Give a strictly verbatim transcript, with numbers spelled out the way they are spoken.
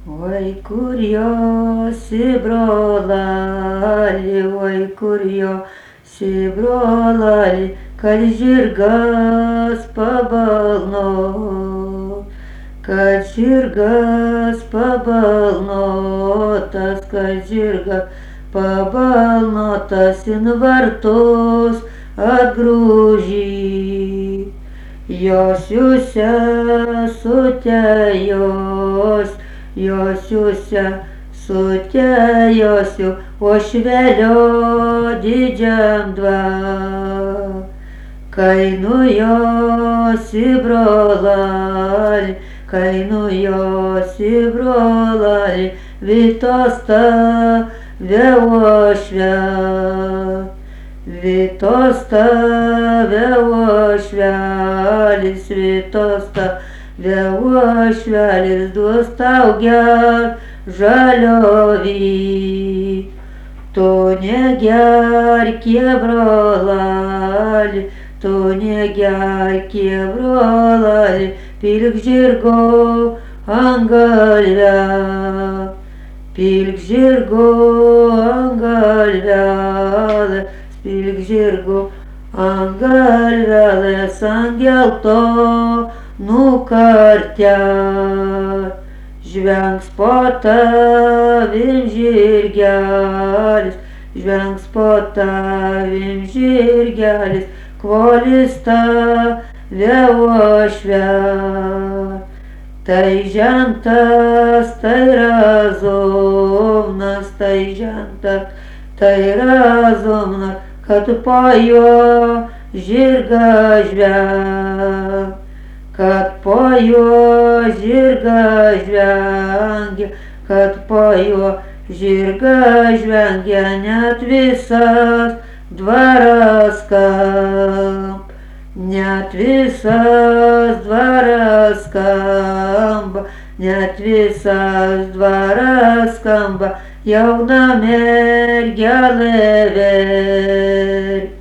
Oi, kur josi brolali, oi, kur josi brolali, kad žirgas pabalno, kad žirgas pabalnotas, kad žirgas pabalnotas in vartus atgrūžį. Josiuose sutėjos, josiuose sutėjosiu, ošvelio didžiam dvar. Kai nujosi brolali, kai nujosi brolali, vitos tave uošvia. Vitos tave uošvelis, vitos tave uošvelis, duos tau ger žaliovį. Tu negerkie brolali, tu negerkie brolali, pilk žirgo ant galvelę, pilk žirgo ant galvelę, pilk žirgo ant galvelės ant geltonų kartelę. Žvengs po tavim žirgelis, žvengs po tavim žirgelis, kvolis tave uošvia. Tai žentas, tai razumnas, tai žentas, tai razumnas, kad po juo žirgas žvengia, kad po juo žirgas žvengia, kad po juo žirgas žvengia, net visas dvaras skamba, net visas dvaras skamba, net visas dvaras skamba, jauna mergelė verkia.